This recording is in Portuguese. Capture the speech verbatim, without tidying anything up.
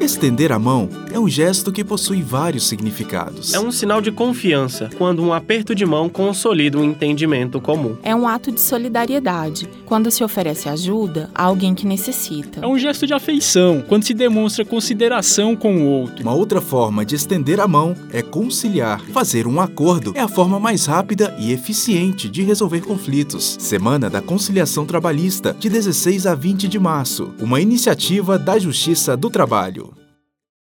Estender a mão é um gesto que possui vários significados. É um sinal de confiança, quando um aperto de mão consolida um entendimento comum. É um ato de solidariedade, quando se oferece ajuda a alguém que necessita. É um gesto de afeição, quando se demonstra consideração com o outro. Uma outra forma de estender a mão é conciliar. Fazer um acordo é a forma mais rápida e eficiente de resolver conflitos. Semana da Conciliação Trabalhista, de dezesseis a vinte de março. Uma iniciativa da Justiça do Trabalho.